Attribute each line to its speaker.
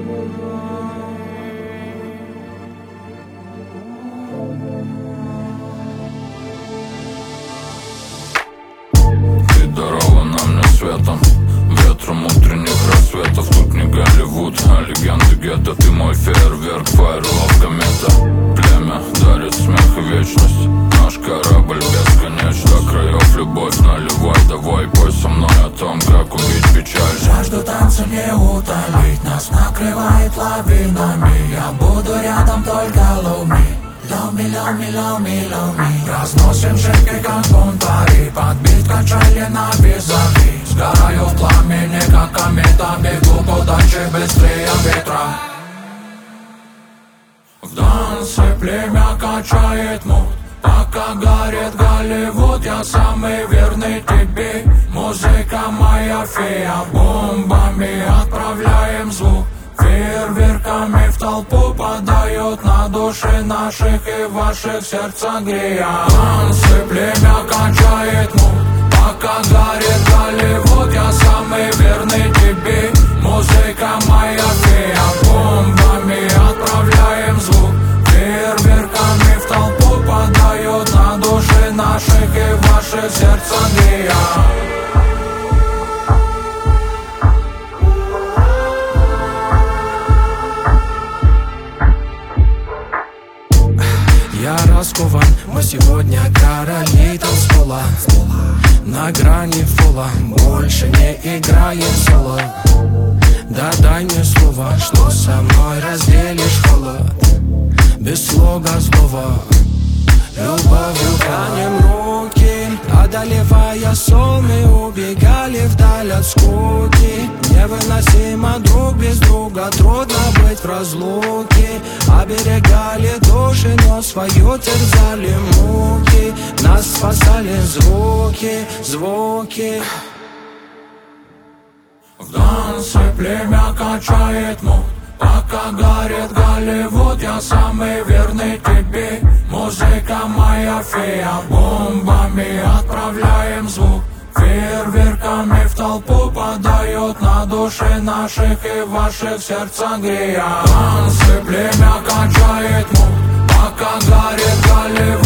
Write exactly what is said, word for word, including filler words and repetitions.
Speaker 1: Ты дарована мне светом, ветром утренних рассветов. Тут не Голливуд, а легенды гетто. Ты мой фейерверк, фаерлов, комета. Племя дарит смех и вечность. Наш корабль бесконечен. До краев любовь наливай, давай пой со мной о том, как убить печаль.
Speaker 2: Жажду танца не утолить, нас накрывает лавинами. Я буду рядом, только love me. Love me, love me, love me, love me. Разносим шейки, как бунтари. Подбит качели на визави. Сгораю в пламени, как комета. Бегу подальше, быстрее ветра. В танце племя качает мут. Пока горит Голливуд, я самый верный тебе. Музыка моя фея, бомбами отправляем звук. Фейерверками в толпу подают на души наших и ваших сердца грея. Танцы племя качает мут. Пока горит Голливуд, я самый верный тебе. Музыка моя фея, бомбами отправляем звук. Фейерверками в толпу подают на души наших и ваших сердца грея.
Speaker 3: Я раскован, мы сегодня короли танцпола. На грани фола, больше не играем соло. Да дай мне слово, что со мной разделишь холод. Без слога злого, любовью тянем руки. Одолевая сон, мы убегали вдаль от скуки. Невыносимо друг без друга, трудно быть в разлуке. Оберегали души, но свою терзали муки. Нас спасали звуки, звуки.
Speaker 2: В танце племя качает мут. Пока горит Голливуд, я самый верный тебе. Музыка моя фея, бомбами отправляем звук. Фейерверками в толпу подают на души наших и ваших сердца грея. Танцы племя качает мут. Пока горит Голливуд,